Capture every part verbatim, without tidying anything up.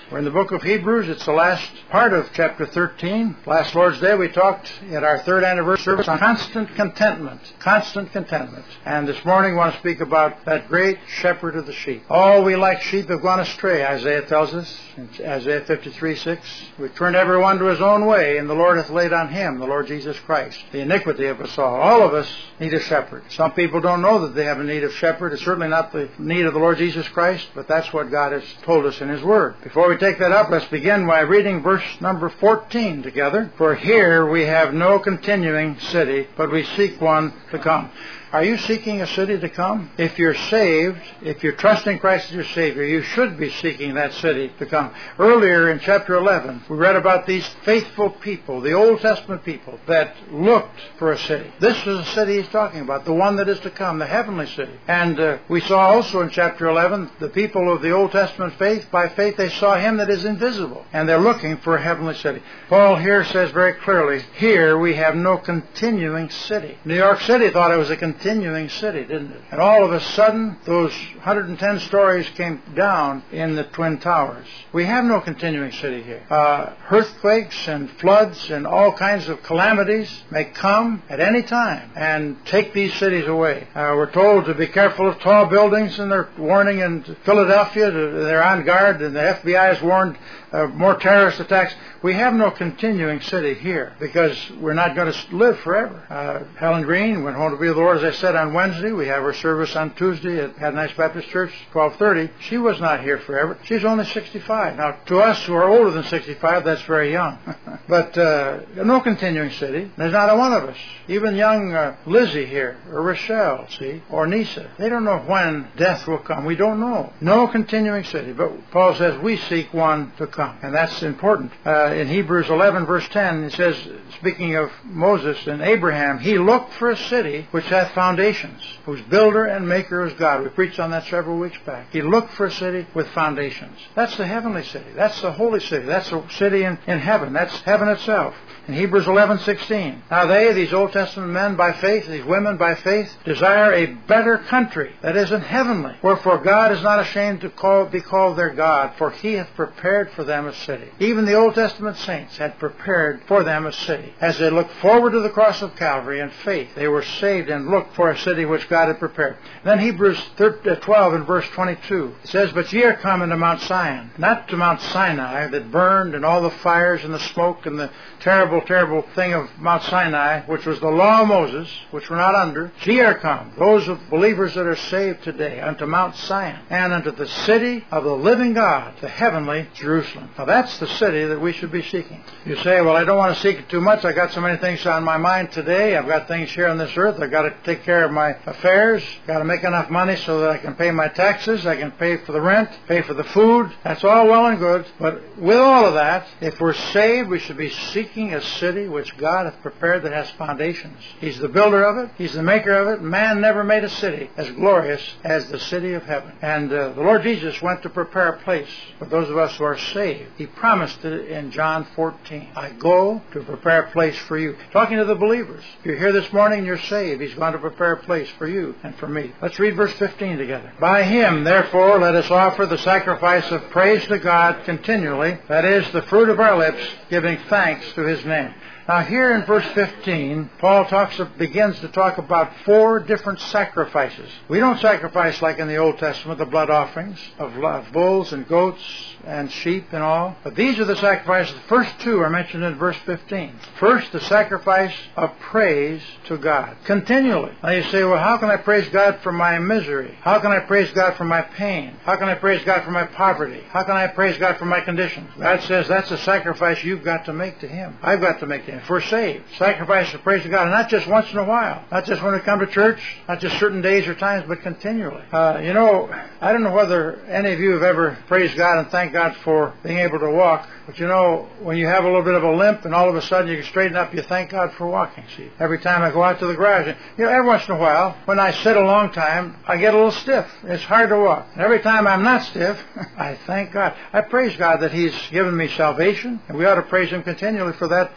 We're in the book of Hebrews. It's the last part of chapter thirteen. Last Lord's Day we talked at our third anniversary service on constant contentment. Constant contentment. And this morning we want to speak about that great shepherd of the sheep. All we like sheep have gone astray, Isaiah tells us in Isaiah fifty-three six. We've turned everyone to his own way, and the Lord hath laid on him, the Lord Jesus Christ, the iniquity of us all. All of us need a shepherd. Some people don't know that they have a need of shepherd. It's certainly not the need of the Lord Jesus Christ, but that's what God has told us in His Word. Before we take that up, let's begin by reading verse number fourteen together. For here we have no continuing city, but we seek one to come. Are you seeking a city to come? If you're saved, if you're trusting Christ as your Savior, you should be seeking that city to come. Earlier in chapter eleven, we read about these faithful people, the Old Testament people, that looked for a city. This is a city he's talking about, the one that is to come, the heavenly city. And uh, we saw also in chapter eleven, the people of the Old Testament faith, by faith they saw Him that is invisible, and they're looking for a heavenly city. Paul here says very clearly, here we have no continuing city. New York City thought it was a continuing continuing city, didn't it? And all of a sudden, those one hundred ten stories came down in the Twin Towers. We have no continuing city here. Uh, earthquakes and floods and all kinds of calamities may come at any time and take these cities away. Uh, we're told to be careful of tall buildings, and they're warning in Philadelphia, they're on guard, and the F B I has warned uh, more terrorist attacks. We have no continuing city here because we're not going to live forever. Uh, Helen Green went home to be with the Lord, as I said, on Wednesday. We have her service on Tuesday at Adventist Baptist Church, twelve thirty. She was not here forever. She's only sixty-five. Now, to us who are older than sixty-five, that's very young. But uh, no continuing city. There's not a one of us. Even young uh, Lizzie here, or Rochelle, see, or Nisa. They don't know when death will come. We don't know. No continuing city. But Paul says we seek one to come. And that's important. Uh, in Hebrews eleven, verse ten, it says, speaking of Moses and Abraham, he looked for a city which hath foundations, whose builder and maker is God. We preached on that several weeks back. He looked for a city with foundations. That's the heavenly city. That's the holy city. That's the city in, in heaven. That's heaven itself. In Hebrews eleven sixteen, now they, these Old Testament men by faith, these women by faith, desire a better country that isn't heavenly. Wherefore God is not ashamed to call, be called their God, for He hath prepared for them a city. Even the Old Testament saints had prepared for them a city. As they looked forward to the cross of Calvary in faith, they were saved and looked for a city which God had prepared. Then Hebrews twelve and verse twenty-two, it says, but ye are come into Mount Zion, not to Mount Sinai that burned, and all the fires and the smoke and the terrible, terrible thing of Mount Sinai, which was the law of Moses, which we're not under. Ye are come, those of believers that are saved today, unto Mount Zion, and unto the city of the living God, the heavenly Jerusalem. Now that's the city that we should be seeking. You say, well, I don't want to seek it too much. I got so many things on my mind today. I've got things here on this earth. I've got to take care of my affairs. Got to make enough money so that I can pay my taxes. I can pay for the rent, pay for the food. That's all well and good. But with all of that, if we're saved, we should be seeking a city which God hath prepared that has foundations. He's the builder of it. He's the maker of it. Man never made a city as glorious as the city of heaven. And uh, the Lord Jesus went to prepare a place for those of us who are saved. He promised it in John fourteen. I go to prepare a place for you. Talking to the believers. If you're here this morning and you're saved, He's going to prepare a place for you and for me. Let's read verse fifteen together. By Him, therefore, let us offer the sacrifice of praise to God continually, that is, the fruit of our lips, giving thanks to His name. Now here in verse fifteen, Paul talks begins to talk about four different sacrifices. We don't sacrifice like in the Old Testament, the blood offerings of bulls and goats and sheep and all. But these are the sacrifices. The first two are mentioned in verse fifteen. First, the sacrifice of praise to God continually. Now you say, well, how can I praise God for my misery? How can I praise God for my pain? How can I praise God for my poverty? How can I praise God for my conditions? God says that's a sacrifice you've got to make to Him. I've got to make to Him. If we're saved, sacrifice of praise to God, and not just once in a while, not just when we come to church, not just certain days or times, but continually. Uh, you know, I don't know whether any of you have ever praised God and thanked God for being able to walk, but you know, when you have a little bit of a limp and all of a sudden you can straighten up, you thank God for walking. See, every time I go out to the garage, you know, every once in a while, when I sit a long time, I get a little stiff. It's hard to walk. And every time I'm not stiff, I thank God. I praise God that He's given me salvation, and we ought to praise Him continually for that fact. And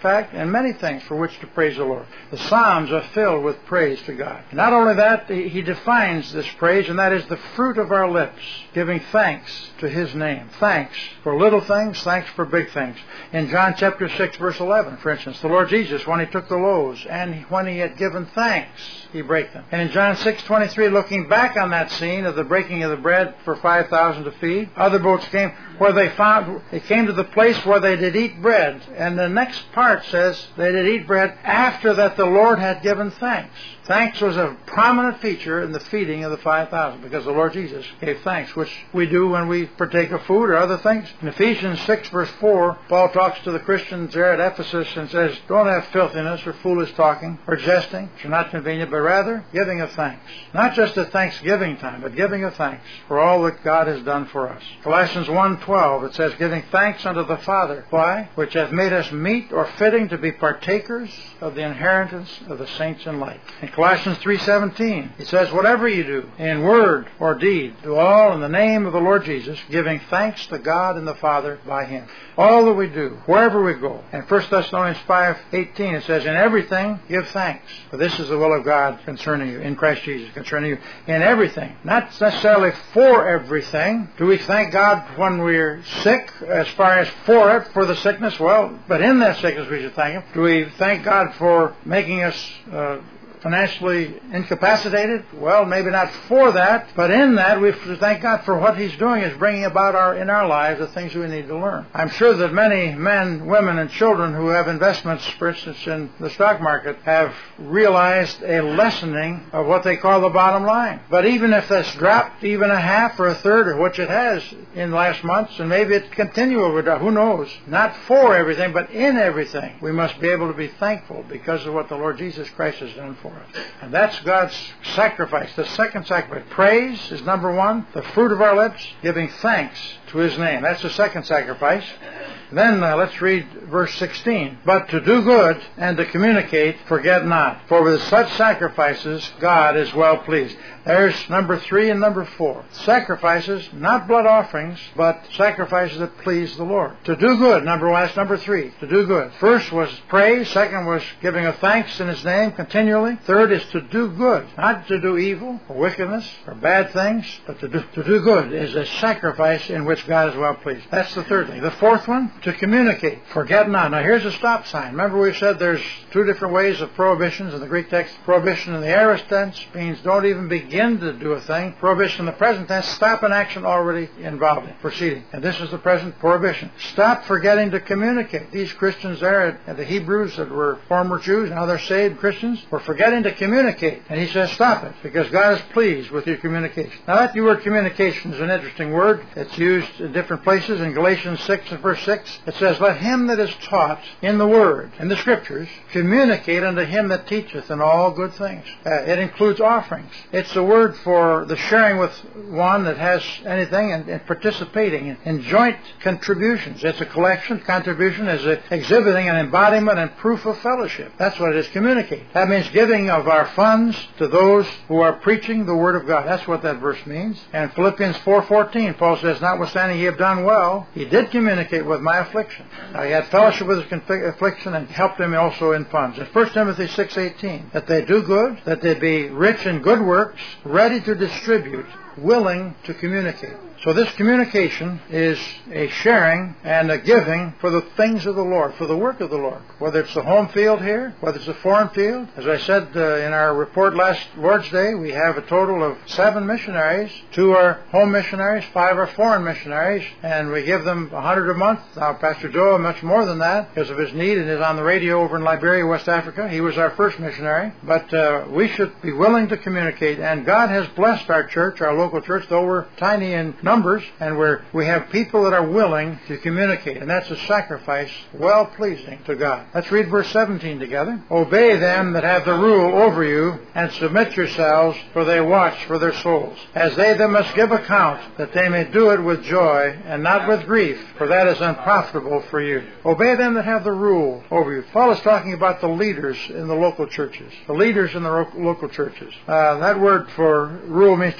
find many things for which to praise the Lord. The Psalms are filled with praise to God. And not only that, he defines this praise, and that is the fruit of our lips, giving thanks to His name. Thanks for little things, thanks for big things. In John chapter six, verse eleven, for instance, the Lord Jesus, when He took the loaves, and when He had given thanks, He brake them. And in John six twenty-three, looking back on that scene of the breaking of the bread for five thousand to feed, other boats came where they found, they came to the place where they did eat bread. And the next part says they did eat bread after that the Lord had given thanks. Thanks was a prominent feature in the feeding of the five thousand because the Lord Jesus gave thanks, which we do when we partake of food or other things. In Ephesians six, verse four, Paul talks to the Christians there at Ephesus and says, don't have filthiness or foolish talking or jesting, which are not convenient, but rather giving of thanks. Not just at Thanksgiving time, but giving of thanks for all that God has done for us. Colossians one twelve, it says, giving thanks unto the Father. Why? Which hath made us meet or fitting to be partakers of the inheritance of the saints in light. In Colossians three seventeen, it says, whatever you do, in word or deed, do all in the name of the Lord Jesus, giving thanks to God and the Father by Him. All that we do, wherever we go. And First Thessalonians five eighteen, it says, in everything give thanks, for this is the will of God concerning you, in Christ Jesus, concerning you, in everything. Not necessarily for everything. Do we thank God when we're sick, as far as for it, for the sickness? Well, but in that sickness we should thank Him. Do we thank God for making us uh, financially incapacitated? Well, maybe not for that, but in that we have to thank God for what He's doing is bringing about our in our lives the things we need to learn. I'm sure that many men, women, and children who have investments, for instance, in the stock market, have realized a lessening of what they call the bottom line. But even if that's dropped even a half or a third of which it has in the last months, and maybe it continue over, who knows? Not for everything, but in everything. We must be able to be thankful because of what the Lord Jesus Christ has done for us. And that's God's sacrifice. The second sacrifice. Praise is number one. The fruit of our lips, giving thanks to His name. That's the second sacrifice. Then uh, let's read verse sixteen. But to do good and to communicate, forget not. For with such sacrifices, God is well pleased. There's number three and number four. Sacrifices, not blood offerings, but sacrifices that please the Lord. To do good, number one, that's number three. To do good. First was praise. Second was giving of thanks in His name continually. Third is to do good. Not to do evil or wickedness or bad things, but to do, to do good is a sacrifice in which God is well pleased. That's the third thing. The fourth one, to communicate. Forget not. Now here's a stop sign. Remember we said there's two different ways of prohibitions in the Greek text. Prohibition in the aorist tense means don't even begin to do a thing. Prohibition in the present tense, stop an action already involved in proceeding. And this is the present prohibition. Stop forgetting to communicate. These Christians there, at the Hebrews that were former Jews, now they're saved Christians, were forgetting to communicate. And he says stop it, because God is pleased with your communication. Now that word communication is an interesting word. It's used in different places. In Galatians six and verse six, it says, let him that is taught in the word, in the scriptures, communicate unto him that teacheth in all good things. Uh, it includes offerings. It's the word for the sharing with one that has anything and, and participating in, in joint contributions. It's a collection. Contribution is a, exhibiting an embodiment and proof of fellowship. That's what it is, communicate. That means giving of our funds to those who are preaching the word of God. That's what that verse means. And Philippians four fourteen, Paul says, notwithstanding ye have done well, he did communicate with my affliction. Now, he had fellowship with his affliction and helped him also in funds. In First Timothy six eighteen, that they do good, that they be rich in good works, ready to distribute, willing to communicate. So this communication is a sharing and a giving for the things of the Lord, for the work of the Lord. Whether it's the home field here, whether it's a foreign field. As I said uh, in our report last Lord's Day, we have a total of seven missionaries. Two are home missionaries, five are foreign missionaries, and we give them a hundred a month. Now, Pastor Joe, much more than that because of his need, and is on the radio over in Liberia, West Africa. He was our first missionary. But uh, we should be willing to communicate, and God has blessed our church, our local church, though we're tiny in numbers, and we're, we have people that are willing to communicate, and that's a sacrifice well-pleasing to God. Let's read verse seventeen together. Obey them that have the rule over you, and submit yourselves, for they watch for their souls, as they that must give account, that they may do it with joy, and not with grief, for that is unprofitable for you. Obey them that have the rule over you. Paul is talking about the leaders in the local churches. The leaders in the ro- local churches. Uh, that word for rule means to watch over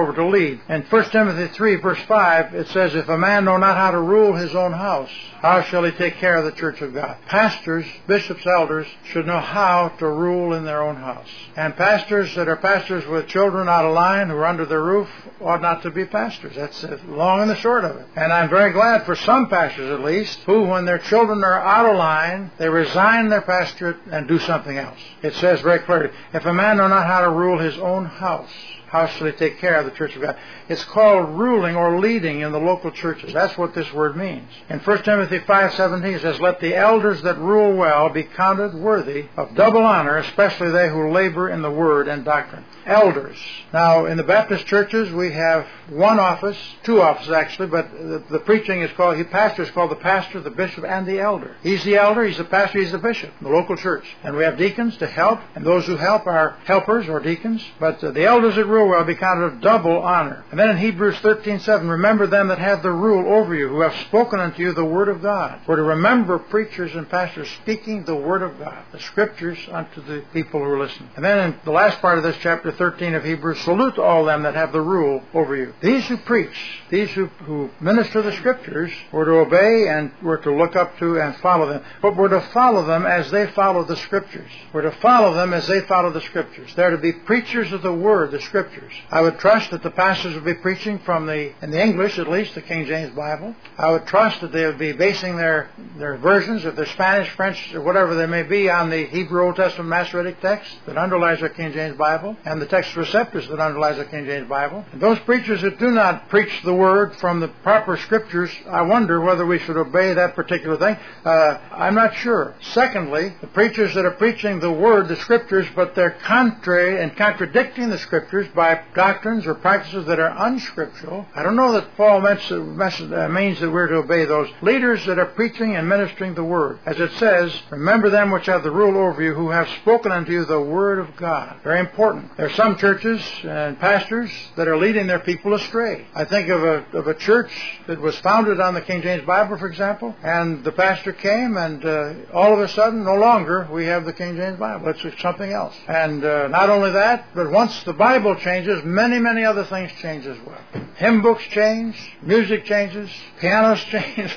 over to lead. In First Timothy three, verse five, it says, if a man know not how to rule his own house, how shall he take care of the church of God? Pastors, bishops, elders should know how to rule in their own house. And pastors that are pastors with children out of line who are under their roof ought not to be pastors. That's the long and the short of it. And I'm very glad for some pastors at least, who when their children are out of line, they resign their pastorate and do something else. It says very clearly, if a man know not how to rule his own house, how shall he take care of the church of God? It's called ruling or leading in the local churches. That's what this word means. In First Timothy five seventeen it says, let the elders that rule well be counted worthy of double honor, especially they who labor in the word and doctrine. Elders. Now, in the Baptist churches, we have one office, two offices actually, but the, the preaching is called, the pastor is called the pastor, the bishop, and the elder. He's the elder, he's the pastor, he's the bishop, the local church. And we have deacons to help, and those who help are helpers or deacons. But uh, the elders that rule well be counted of double honor. And then in Hebrews thirteen seven, remember them that have the rule over you, who have spoken unto you the word of God. We're to remember preachers and pastors speaking the word of God, the scriptures unto the people who are listening. And then in the last part of this chapter thirteen of Hebrews, salute all them that have the rule over you. These who preach, these who, who minister the scriptures, we're to obey and we're to look up to and follow them. But we're to follow them as they follow the scriptures. We're to follow them as they follow the scriptures. They're to be preachers of the word, the scriptures. I would trust that the pastors would be preaching from the, in the English at least, the King James Bible. I would trust that they would be basing their, their versions, if they're Spanish, French, or whatever they may be, on the Hebrew Old Testament Masoretic text that underlies our King James Bible, and the text receptors that underlies the King James Bible. And those preachers that do not preach the word from the proper scriptures, I wonder whether we should obey that particular thing. Uh, I'm not sure. Secondly, the preachers that are preaching the word, the scriptures, but they're contrary and contradicting the scriptures by doctrines or practices that are unscriptural, I don't know that Paul means, uh, means that we're to obey those. Leaders that are preaching and ministering the word. As it says, remember them which have the rule over you, who have spoken unto you the word of God. Very important. There are some churches and pastors that are leading their people astray. I think of a, of a church that was founded on the King James Bible, for example, and the pastor came and uh, all of a sudden, no longer we have the King James Bible. It's something else. And uh, not only that, but once the Bible changes, many, many other things change as well. Hymn books change, music changes, pianos change,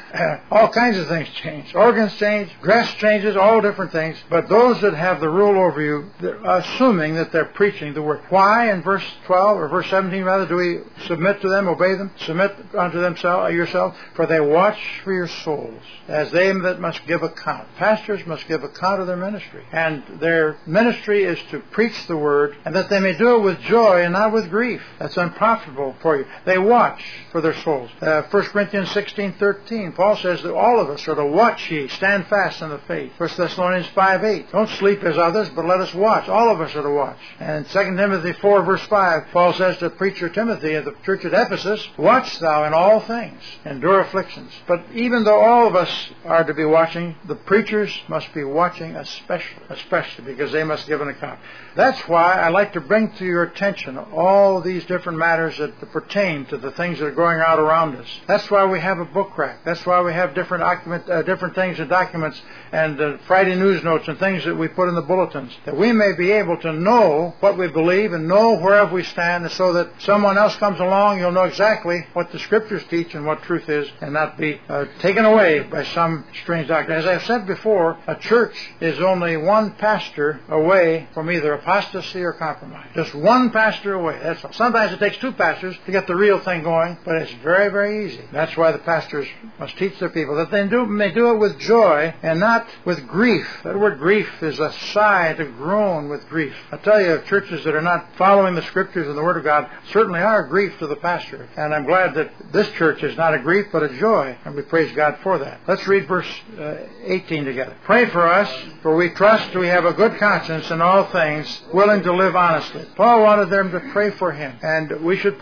all kinds of things change. Organs change, dress changes, all different things. But those that have the rule over you, they're assuming that they're preaching the word. Why in verse twelve, or verse seventeen rather, do we submit to them, obey them? Submit unto themselves, yourselves, for they watch for your souls, as they that must give account. Pastors must give account of their ministry. And their ministry is to preach the word, and that they may do it with joy and not with grief. That's unprofitable for you. They watch for their souls. Uh, First Corinthians sixteen thirteen, Paul says that all of us are to watch ye, stand fast in the faith. First Thessalonians five eight, don't sleep as others, but let us watch. All of us are to watch. And Second Timothy four verse five, Paul says to preacher Timothy at the church at Ephesus, watch thou in all things, endure afflictions. But even though all of us are to be watching, the preachers must be watching especially, especially because they must give an account. That's why I like to bring to your attention all these different matters that pertain to the things that are going out around us. That's why we have a book rack. That's why we have different document, uh, different things and documents and uh, Friday news notes and things that we put in the bulletins, that we may be able to know what we believe and know wherever we stand, and so that someone else comes along, you'll know exactly what the scriptures teach and what truth is, and not be uh, taken away by some strange doctrine. As I've said before, a church is only one pastor away from either apostasy or compromise. Just one pastor away. That's all. Sometimes it takes two pastors to get the real thing going, but it's very, very easy. That's why the pastors must teach their people that they do, may do it with joy and not with grief. That word grief is a sigh, to groan with grief. I tell you, churches that are not following the scriptures and the word of God certainly are a grief to the pastor. And I'm glad that this church is not a grief but a joy, and we praise God for that. Let's read verse uh, eighteen together. Pray for us, for we trust we have a good conscience in all things, willing to live honestly. Paul wanted them to pray for him, and we should pray for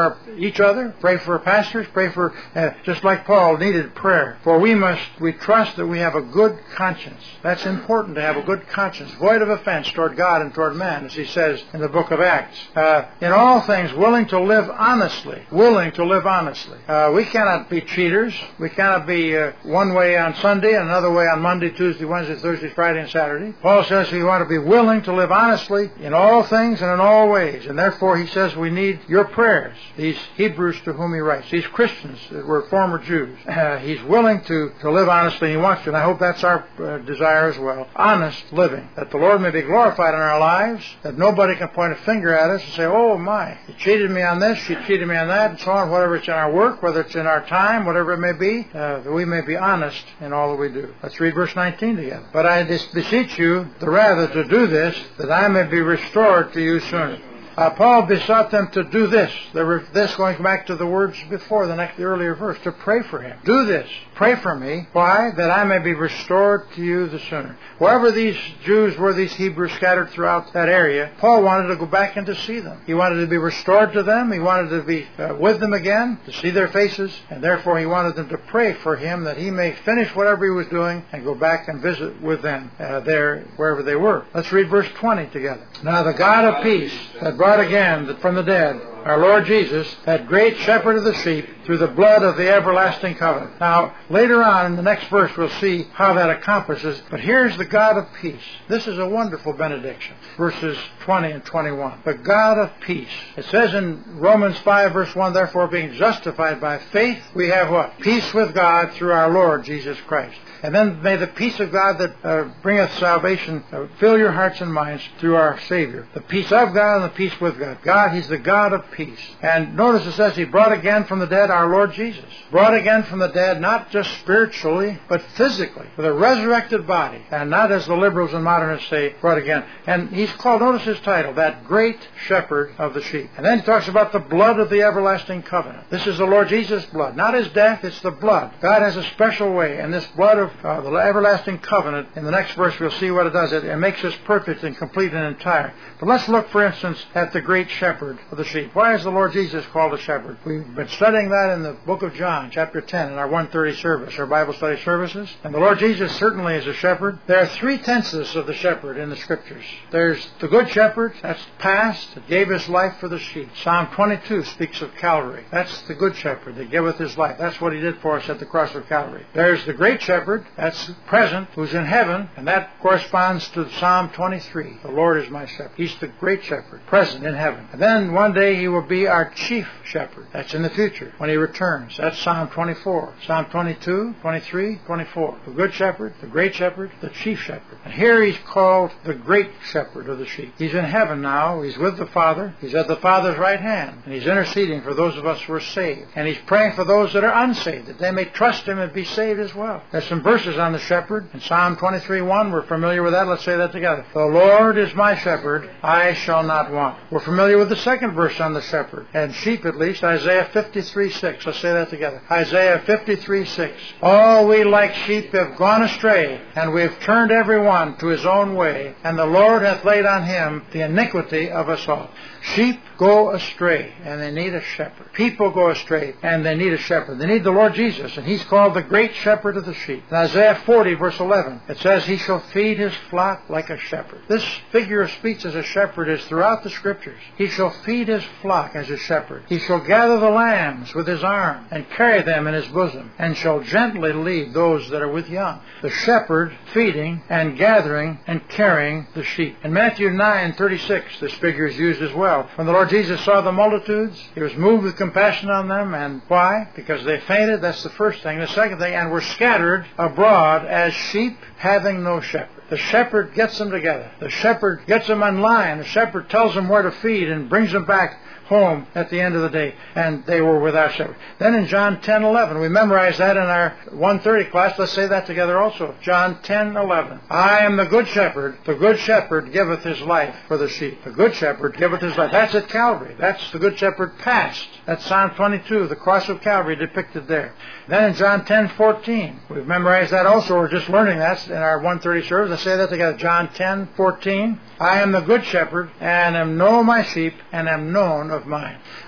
for each other, pray for pastors, pray for, uh, just like Paul needed prayer. For we must, we trust that we have a good conscience. That's important, to have a good conscience, void of offense toward God and toward man, as he says in the book of Acts. Uh, in all things, willing to live honestly. Willing to live honestly. Uh, we cannot be cheaters. We cannot be uh, one way on Sunday and another way on Monday, Tuesday, Wednesday, Thursday, Friday, and Saturday. Paul says we want to be willing to live honestly in all things and in all ways. And therefore, he says we need your prayers. These Hebrews to whom he writes, these Christians that were former Jews. Uh, he's willing to, to live honestly, and he wants to. And I hope that's our uh, desire as well. Honest living. That the Lord may be glorified in our lives. That nobody can point a finger at us and say, oh my, you cheated me on this, you cheated me on that, and so on. Whatever it's in our work, whether it's in our time, whatever it may be, uh, that we may be honest in all that we do. Let's read verse nineteen together. But I beseech you the rather to do this, that I may be restored to you sooner. Uh, Paul besought them to do this. Were, this going back to the words before, the next the earlier verse, to pray for him. Do this. Pray for me. Why? That I may be restored to you the sooner. Wherever these Jews were, these Hebrews scattered throughout that area, Paul wanted to go back and to see them. He wanted to be restored to them. He wanted to be uh, with them again, to see their faces, and therefore he wanted them to pray for him that he may finish whatever he was doing and go back and visit with them uh, there, wherever they were. Let's read verse twenty together. Now the God of peace that brought again from the dead our Lord Jesus, that great shepherd of the sheep, through the blood of the everlasting covenant. Now, later on in the next verse, we'll see how that accomplishes. But here's the God of peace. This is a wonderful benediction. Verses twenty and twenty-one. The God of peace. It says in Romans five, verse one, therefore being justified by faith, we have what? Peace with God through our Lord Jesus Christ. And then may the peace of God that uh, bringeth salvation uh, fill your hearts and minds through our Savior. The peace of God and the peace with God. God, He's the God of peace. And notice it says He brought again from the dead our Lord Jesus. Brought again from the dead, not just spiritually, but physically, with a resurrected body. And not, as the liberals and modernists say, brought again. And He's called, notice His title, that great shepherd of the sheep. And then He talks about the blood of the everlasting covenant. This is the Lord Jesus' blood. Not His death, it's the blood. God has a special way, and this blood of Uh, the everlasting covenant, in the next verse we'll see what it does. It, it makes us perfect and complete and entire. But let's look, for instance, at the great shepherd of the sheep. Why is the Lord Jesus called a shepherd? We've been studying that in the book of John, chapter ten, in our one thirty service, our Bible study services. And the Lord Jesus certainly is a shepherd. There are three tenses of the shepherd in the Scriptures. There's the good shepherd, that's past, that gave his life for the sheep. Psalm twenty-two speaks of Calvary. That's the good shepherd that giveth his life. That's what he did for us at the cross of Calvary. There's the great shepherd, that's present, who's in heaven, and that corresponds to Psalm twenty-three. The Lord is my shepherd. He's the great shepherd, present in heaven. And then one day he will be our chief shepherd. That's in the future, when he returns. That's Psalm twenty-four. Psalm twenty-two, twenty-three, twenty-four. The good shepherd, the great shepherd, the chief shepherd. And here he's called the great shepherd of the sheep. He's in heaven now. He's with the Father. He's at the Father's right hand. And he's interceding for those of us who are saved. And he's praying for those that are unsaved, that they may trust him and be saved as well. There's some verses on the shepherd. In Psalm twenty-three, one, we're familiar with that. Let's say that together. The Lord is my shepherd, I shall not want. We're familiar with the second verse on the shepherd, and sheep at least, Isaiah fifty-three, six. Let's say that together. Isaiah fifty-three, six. All we like sheep have gone astray, and we have turned every one to his own way, and the Lord hath laid on him the iniquity of us all. Sheep go astray, and they need a shepherd. People go astray, and they need a shepherd. They need the Lord Jesus, and he's called the great shepherd of the sheep. In Isaiah forty, verse eleven, it says, he shall feed his flock like a shepherd. This figure of speech as a shepherd is throughout the Scriptures. He shall feed his flock as a shepherd. He shall gather the lambs with his arm, and carry them in his bosom, and shall gently lead those that are with young. The shepherd feeding and gathering and carrying the sheep. In Matthew nine, thirty-six, this figure is used as well. When the Lord Jesus saw the multitudes, he was moved with compassion on them. And why? Because they fainted. That's the first thing. The second thing, and were scattered abroad as sheep having no shepherd. The shepherd gets them together. The shepherd gets them in line. The shepherd tells them where to feed and brings them back home at the end of the day, and they were without shepherd. Then in John ten, eleven, we memorized that in our one thirty class. Let's say that together also. John ten, eleven. I am the good shepherd. The good shepherd giveth his life for the sheep. The good shepherd giveth his life. That's at Calvary. That's the good shepherd past. That's Psalm twenty-two, the cross of Calvary depicted there. Then in John ten, fourteen, we've memorized that also. We're just learning that in our one thirty service. Let's say that together. John ten, fourteen. I am the good shepherd, and am known my sheep, and am known of mine.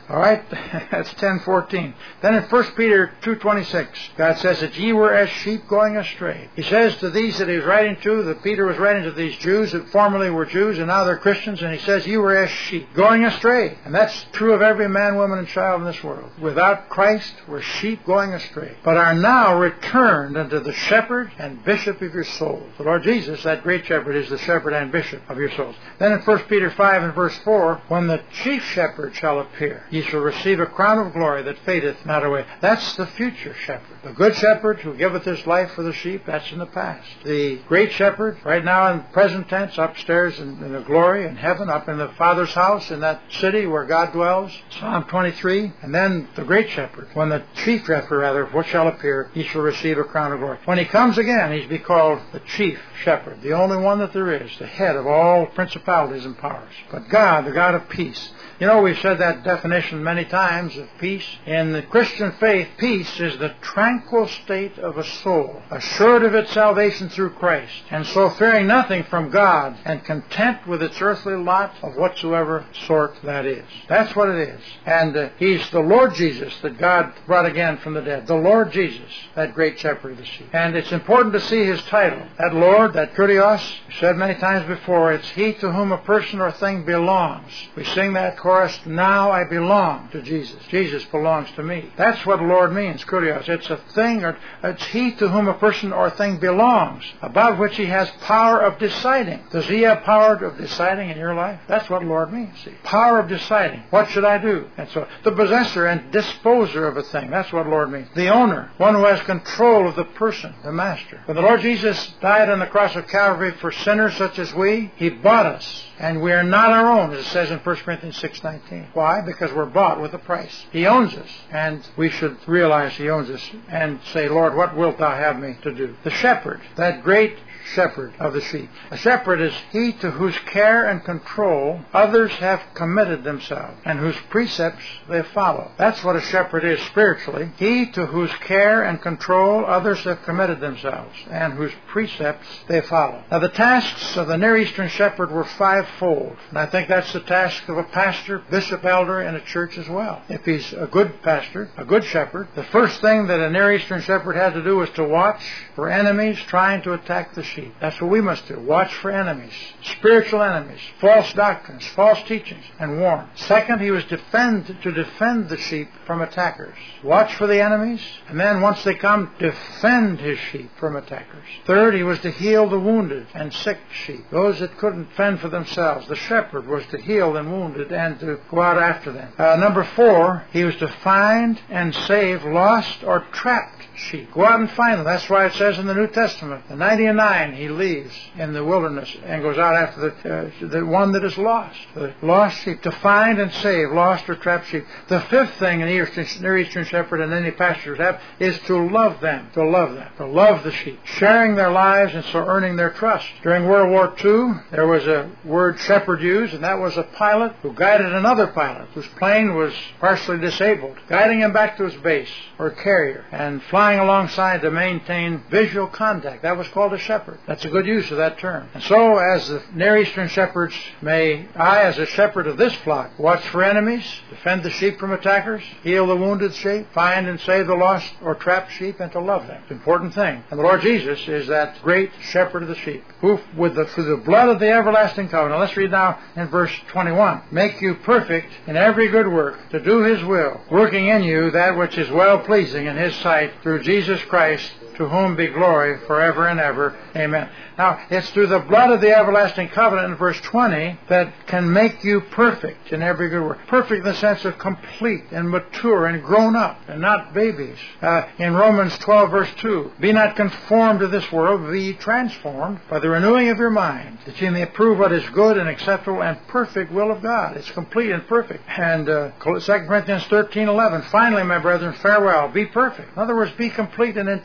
All right, that's ten fourteen. Then in First Peter two twenty-six, God says that ye were as sheep going astray. He says to these that he was writing to, that Peter was writing to these Jews that formerly were Jews and now they're Christians, and he says, you were as sheep going astray. And that's true of every man, woman, and child in this world. Without Christ, we're sheep going astray, but are now returned unto the shepherd and bishop of your souls. The Lord Jesus, that great shepherd, is the shepherd and bishop of your souls. Then in First Peter five and verse four, when the chief shepherd shall appear, ye shall receive a crown of glory that fadeth not away. That's the future shepherd. The good shepherd who giveth his life for the sheep, that's in the past. The great shepherd, right now in present tense, upstairs in, in the glory in heaven, up in the Father's house, in that city where God dwells, Psalm twenty-three. And then the great shepherd, when the chief shepherd, rather, what shall appear, he shall receive a crown of glory. When he comes again, he's be called the chief shepherd, the only one that there is, the head of all principalities and powers. But God, the God of peace. You know, we've said that definition many times of peace. In the Christian faith, peace is the tranquil state of a soul, assured of its salvation through Christ, and so fearing nothing from God, and content with its earthly lot of whatsoever sort that is. That's what it is. And uh, He's the Lord Jesus that God brought again from the dead. The Lord Jesus, that great shepherd of the sheep. And it's important to see His title. That Lord, that Kurios, we've said many times before, it's He to whom a person or thing belongs. We sing that chorus, now I belong to Jesus. Jesus belongs to me. That's what Lord means, Kurios. It's a thing, or it's He to whom a person or thing belongs, about which He has power of deciding. Does He have power of deciding in your life? That's what Lord means. See? Power of deciding. What should I do? And so, the possessor and disposer of a thing. That's what Lord means. The owner, one who has control of the person, the master. When the Lord Jesus died on the cross of Calvary for sinners such as we, He bought us. And we are not our own, as it says in First Corinthians six nineteen. Why? Because we're bought with a price. He owns us, and we should realize He owns us and say, Lord, what wilt Thou have me to do? The shepherd, that great shepherd of the sheep. A shepherd is he to whose care and control others have committed themselves, and whose precepts they follow. That's what a shepherd is spiritually. He to whose care and control others have committed themselves, and whose precepts they follow. Now, the tasks of the Near Eastern shepherd were fivefold, and I think that's the task of a pastor, bishop, elder in a church as well. If he's a good pastor, a good shepherd, the first thing that a Near Eastern shepherd had to do was to watch for enemies trying to attack the sheep. That's what we must do. Watch for enemies, spiritual enemies, false doctrines, false teachings, and warn. Second, he was defend, to defend the sheep from attackers. Watch for the enemies, and then once they come, defend his sheep from attackers. Third, he was to heal the wounded and sick sheep, those that couldn't fend for themselves. The shepherd was to heal the wounded and to go out after them. Uh, number four, he was to find and save lost or trapped sheep. Go out and find them. That's why it says in the New Testament, the ninety-nine he leaves in the wilderness and goes out after the, uh, the one that is lost. The lost sheep. To find and save lost or trapped sheep. The fifth thing an Eastern, Near Eastern shepherd and any pastors have is to love them. To love them. To love the sheep. Sharing their lives and so earning their trust. During World War Two, there was a word shepherd used, and that was a pilot who guided another pilot whose plane was partially disabled, guiding him back to his base or carrier and flying alongside to maintain visual contact. That was called a shepherd. That's a good use of that term. And so, as the Near Eastern shepherds, may I, as a shepherd of this flock, watch for enemies, defend the sheep from attackers, heal the wounded sheep, find and save the lost or trapped sheep, and to love them. It's an important thing. And the Lord Jesus is that great shepherd of the sheep, who, with the, through the blood of the everlasting covenant, let's read now in verse twenty-one, make you perfect in every good work, to do His will, working in you that which is well-pleasing in His sight, through Jesus Christ, to whom be glory forever and ever. Amen. Now, it's through the blood of the everlasting covenant in verse twenty that can make you perfect in every good work. Perfect in the sense of complete and mature and grown up and not babies. Uh, in Romans twelve verse two, be not conformed to this world, be ye transformed by the renewing of your mind, that ye may prove what is good and acceptable and perfect will of God. It's complete and perfect. And uh, Second Corinthians thirteen eleven, finally, my brethren, farewell, be perfect. In other words, be complete and entire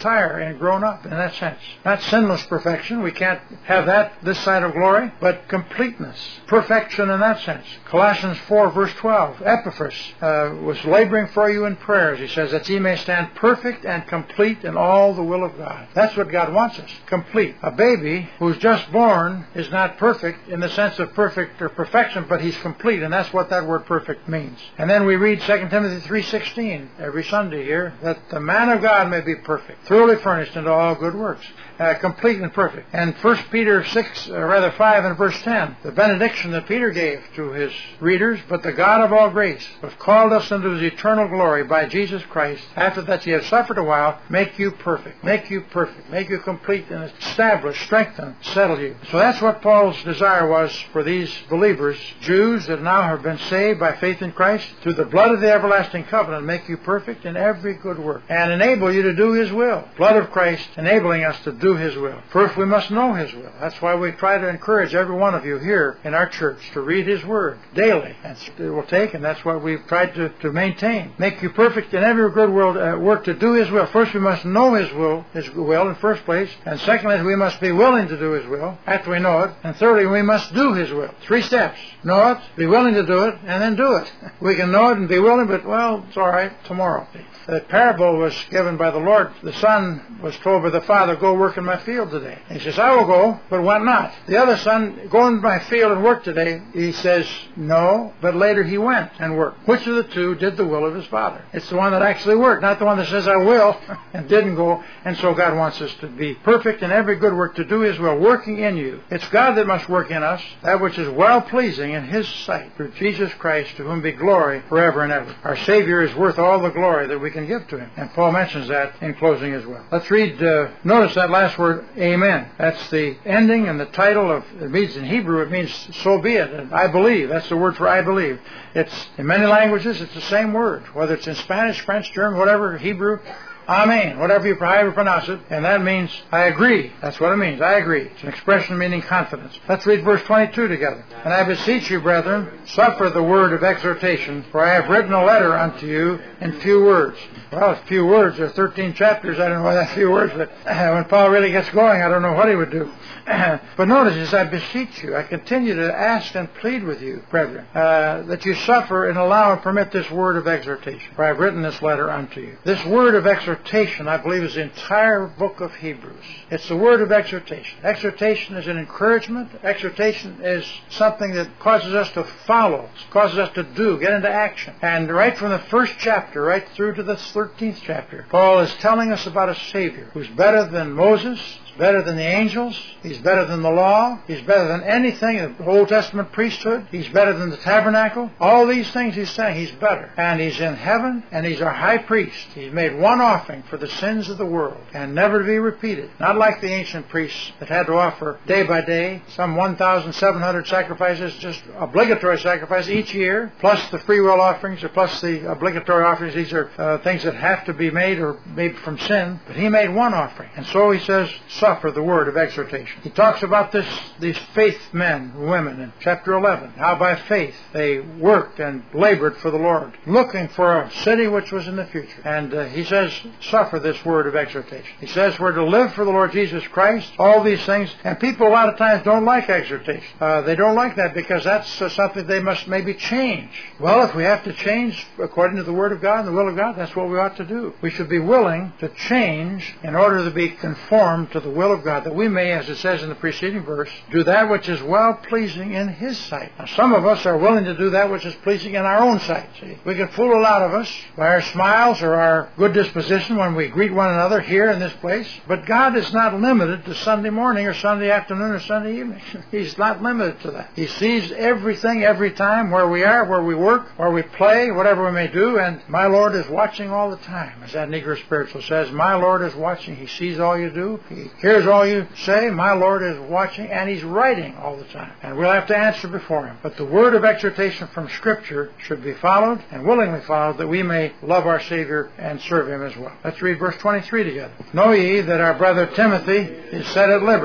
and grown up in that sense. Not sinless perfection. We can't have that this side of glory, but completeness, perfection in that sense. Colossians four, verse twelve. Epaphras uh, was laboring for you in prayers, he says, that ye may stand perfect and complete in all the will of God. That's what God wants us, complete. A baby who's just born is not perfect in the sense of perfect or perfection, but he's complete, and that's what that word perfect means. And then we read Second Timothy three sixteen every Sunday here, that the man of God may be perfect, thoroughly furnished into all good works. Uh, complete and perfect. And First Peter six, or rather five and verse ten, the benediction that Peter gave to his readers, but the God of all grace, who hath called us into his eternal glory by Jesus Christ, after that ye have suffered a while, make you perfect, make you perfect, make you complete and establish, strengthen, settle you. So that's what Paul's desire was for these believers, Jews that now have been saved by faith in Christ, through the blood of the everlasting covenant, make you perfect in every good work, and enable you to do his will. Blood of Christ enabling us to do his will. First, we must know his will. That's why we try to encourage every one of you here in our church to read his word daily. That's what it will take, and that's what we've tried to, to maintain. Make you perfect in every good world, uh, work to do his will. First, we must know his will, his will in first place, and secondly, we must be willing to do his will after we know it, and thirdly, we must do his will. Three steps. Know it, be willing to do it, and then do it. We can know it and be willing, but, well, it's all right, tomorrow. The parable was given by the Lord. The son was told by the father, go work in my field today. He says, I will go, but went not. The other son, go in my field and work today. He says, no, but later he went and worked. Which of the two did the will of his father? It's the one that actually worked, not the one that says, I will, and didn't go. And so God wants us to be perfect in every good work, to do his will, working in you. It's God that must work in us, that which is well-pleasing in his sight, through Jesus Christ, to whom be glory forever and ever. Our Savior is worth all the glory that we can give to him. And Paul mentions that in closing as well. Let's read, uh, notice that last word, amen. That's the ending and the title of, it means in Hebrew, it means so be it. And I believe, that's the word for I believe. It's, in many languages, it's the same word. Whether it's in Spanish, French, German, whatever, Hebrew, amen, whatever you however pronounce it, and that means I agree. That's what it means. I agree. It's an expression meaning confidence. Let's read verse twenty-two together. And I beseech you, brethren, suffer the word of exhortation, for I have written a letter unto you in few words. Well, it's few words. There are thirteen chapters. I don't know why that's few words, but when Paul really gets going, I don't know what he would do. But notice this, I beseech you. I continue to ask and plead with you, brethren, uh, that you suffer and allow and permit this word of exhortation. For I have written this letter unto you. This word of exhortation, I believe, is the entire book of Hebrews. It's the word of exhortation. Exhortation is an encouragement. Exhortation is something that causes us to follow, causes us to do, get into action. And right from the first chapter, right through to the thirteenth chapter, Paul is telling us about a Savior who's better than Moses, better than the angels, he's better than the law, he's better than anything, the Old Testament priesthood, he's better than the tabernacle. All these things he's saying, he's better. And he's in heaven, and he's our high priest. He's made one offering for the sins of the world, and never to be repeated. Not like the ancient priests that had to offer day by day, some one thousand seven hundred sacrifices, just obligatory sacrifices each year, plus the free will offerings, or plus the obligatory offerings. These are uh, things that have to be made or made from sin. But he made one offering. And so he says, suffer the word of exhortation. He talks about this, these faith men, women in chapter eleven, how by faith they worked and labored for the Lord, looking for a city which was in the future. And uh, he says, suffer this word of exhortation. He says we're to live for the Lord Jesus Christ, all these things. And people a lot of times don't like exhortation. Uh, they don't like that because that's uh, something they must maybe change. Well, if we have to change according to the word of God and the will of God, that's what we ought to do. We should be willing to change in order to be conformed to the will of God, that we may, as it says in the preceding verse, do that which is well-pleasing in his sight. Now, some of us are willing to do that which is pleasing in our own sight. See, we can fool a lot of us by our smiles or our good disposition when we greet one another here in this place. But God is not limited to Sunday morning or Sunday afternoon or Sunday evening. He's not limited to that. He sees everything, every time, where we are, where we work, where we play, whatever we may do, and my Lord is watching all the time. As that Negro spiritual says, my Lord is watching. He sees all you do. He hears all you say. My Lord is watching, and he's writing all the time. And we'll have to answer before him. But the word of exhortation from Scripture should be followed and willingly followed, that we may love our Savior and serve him as well. Let's read verse twenty-three together. Know ye that our brother Timothy is set at liberty,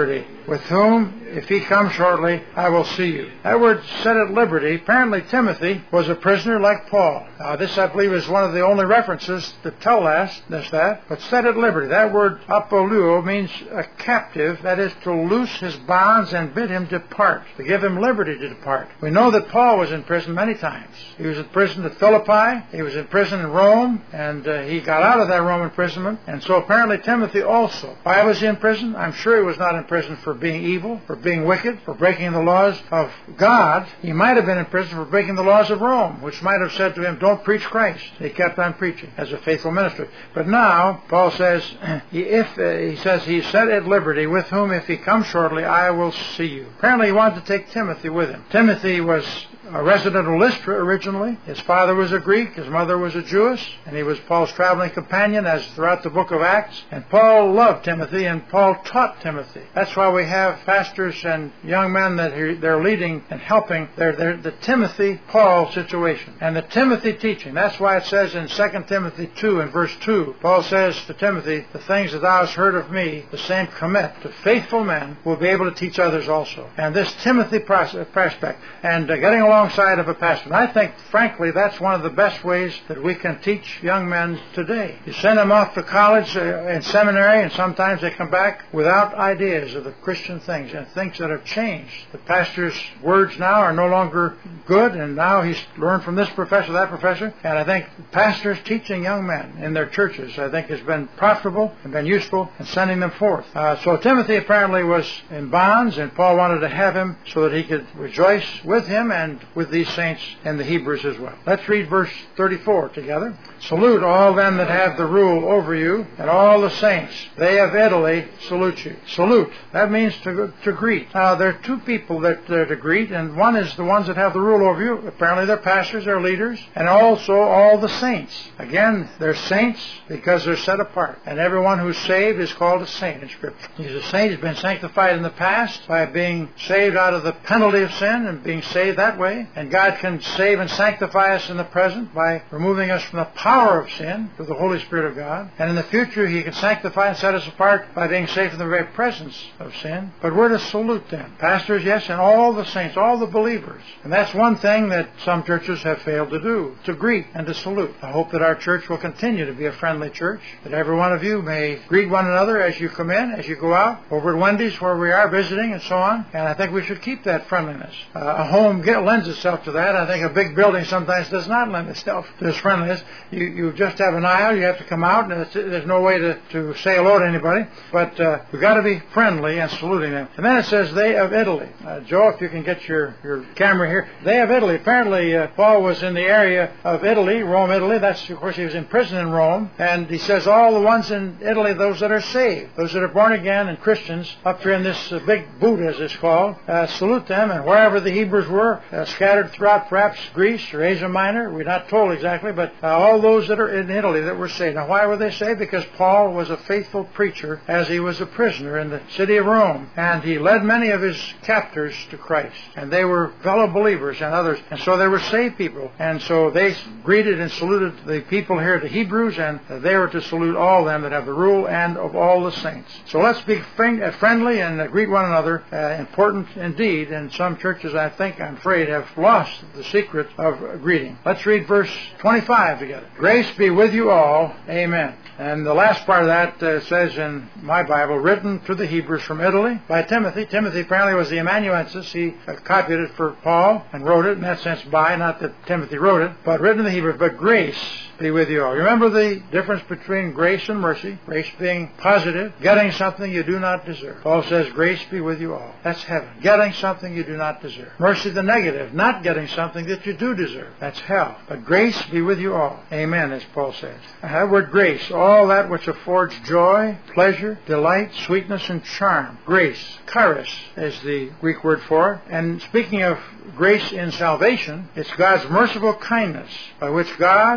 with whom, if he comes shortly, I will see you. That word set at liberty, apparently Timothy was a prisoner like Paul. Uh, this, I believe, is one of the only references that tell us that. But set at liberty, that word apoluo means a captive, that is to loose his bonds and bid him depart, to give him liberty to depart. We know that Paul was in prison many times. He was in prison at Philippi, he was in prison in Rome, and uh, he got out of that Rome imprisonment, and so apparently Timothy also. Why was he in prison? I'm sure he was not in prison for being evil, for being wicked, for breaking the laws of God. He might have been in prison for breaking the laws of Rome, which might have said to him, don't preach Christ. He kept on preaching as a faithful minister. But now, Paul says, if uh, he says he's set at liberty, with whom if he comes shortly, I will see you. Apparently he wanted to take Timothy with him. Timothy was a resident of Lystra originally. His father was a Greek, his mother was a Jewess, and he was Paul's traveling companion as throughout the book of Acts. And Paul loved Timothy, and Paul taught Timothy. That's why we have pastors and young men that they're leading and helping. They're, they're the Timothy-Paul situation and the Timothy teaching. That's why it says in Second Timothy two and verse two, Paul says to Timothy, the things that thou hast heard of me, the same commit to faithful men who will be able to teach others also. And this Timothy prospect and uh, getting along alongside of a pastor. And I think, frankly, that's one of the best ways that we can teach young men today. You send them off to college uh, and seminary, and sometimes they come back without ideas of the Christian things and things that have changed. The pastor's words now are no longer good, and now he's learned from this professor, that professor. And I think pastors teaching young men in their churches, I think, has been profitable and been useful in sending them forth. Uh, so Timothy apparently was in bonds, and Paul wanted to have him so that he could rejoice with him and with these saints and the Hebrews as well. Let's read verse thirty-four together. Salute all them that have the rule over you, and all the saints. They of Italy salute you. Salute. That means to, to greet. Now, there are two people that are to greet, and one is the ones that have the rule over you. Apparently they're pastors, they're leaders, and also all the saints. Again, they're saints because they're set apart. And everyone who's saved is called a saint in Scripture. He's a saint. He's been sanctified in the past by being saved out of the penalty of sin and being saved that way. And God can save and sanctify us in the present by removing us from the power of sin through the Holy Spirit of God. And in the future, He can sanctify and set us apart by being saved from the very presence of sin. But we're to salute them. Pastors, yes, and all the saints, all the believers. And that's one thing that some churches have failed to do, to greet and to salute. I hope that our church will continue to be a friendly church, that every one of you may greet one another as you come in, as you go out, over at Wendy's where we are visiting and so on. And I think we should keep that friendliness. Uh, a home get, lends itself to that. I think a big building sometimes does not lend itself to this friendliness. You you just have an aisle, you have to come out, and it's, there's no way to, to say hello to anybody. But uh, we've got to be friendly and saluting them. And then it says, they of Italy. Uh, Joe, if you can get your, your camera here. They of Italy. Apparently, uh, Paul was in the area of Italy, Rome, Italy. That's, of course, he was in prison in Rome. And he says, all the ones in Italy, those that are saved, those that are born again and Christians, up here in this uh, big boot, as it's called, uh, salute them. And wherever the Hebrews were, uh, scattered throughout perhaps Greece or Asia Minor, we're not told exactly, but uh, all those that are in Italy that were saved. Now, why were they saved? Because Paul was a faithful preacher as he was a prisoner in the city of Rome. And he led many of his captors to Christ. And they were fellow believers and others. And so they were saved people. And so they greeted and saluted the people here, the Hebrews, and they were to salute all them that have the rule and of all the saints. So let's be friendly and greet one another. Uh, important indeed. And some churches, I think, I'm afraid, have lost the secret of greeting. Let's read verse twenty-five together. Grace be with you all. Amen. And the last part of that uh, says in my Bible, written to the Hebrews from Italy by Timothy. Timothy apparently was the amanuensis. He uh, copied it for Paul and wrote it, in that sense by, not that Timothy wrote it, but written to the Hebrews. But grace be with you all. Remember the difference between grace and mercy. Grace being positive, getting something you do not deserve. Paul says, grace be with you all. That's heaven. Getting something you do not deserve. Mercy, the negative, not getting something that you do deserve. That's hell. But grace be with you all. Amen, as Paul says. That word grace, all that which affords joy, pleasure, delight, sweetness, and charm. Grace. Charis is the Greek word for it. And speaking of grace in salvation, it's God's merciful kindness by which God exerts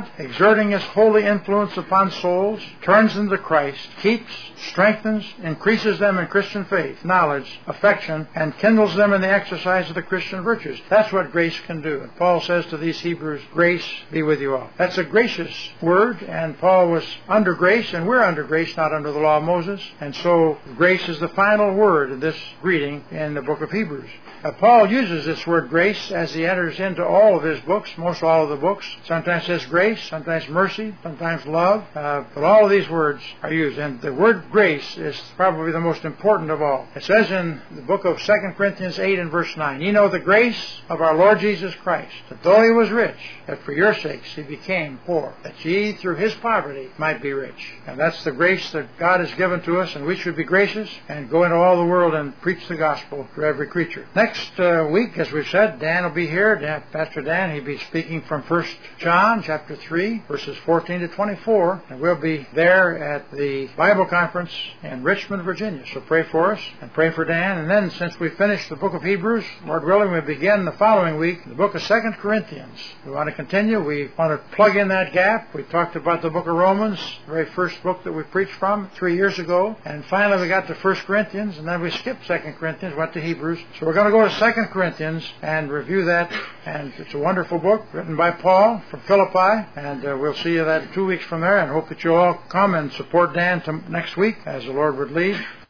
exerting His holy influence upon souls, turns them to Christ, keeps, strengthens, increases them in Christian faith, knowledge, affection, and kindles them in the exercise of the Christian virtues. That's what grace can do. And Paul says to these Hebrews, grace be with you all. That's a gracious word, and Paul was under grace, and we're under grace, not under the law of Moses. And so grace is the final word in this greeting in the book of Hebrews. Uh, Paul uses this word grace as he enters into all of his books, most all of the books. Sometimes says grace, sometimes mercy, sometimes love. Uh, but all of these words are used. And the word grace is probably the most important of all. It says in the book of Second Corinthians eight and verse nine, "Ye know the grace of our Lord Jesus Christ, that though He was rich, that for your sakes He became poor, that ye through His poverty might be rich." And that's the grace that God has given to us, and we should be gracious and go into all the world and preach the gospel to every creature. Next Next uh, week, as we've said, Dan will be here. Dan, Pastor Dan, he'll be speaking from First John chapter three, verses fourteen to twenty-four. And we'll be there at the Bible conference in Richmond, Virginia. So pray for us and pray for Dan. And then, since we finished the book of Hebrews, Lord willing, we begin the following week, the book of Second Corinthians. We want to continue. We want to plug in that gap. We talked about the book of Romans, the very first book that we preached from three years ago. And finally, we got to First Corinthians, and then we skipped Second Corinthians, went to Hebrews. So we're going to go to Second Corinthians and review that. And it's a wonderful book written by Paul from Philippi. And uh, we'll see you that two weeks from there, and hope that you all come and support Dan to next week as the Lord would lead.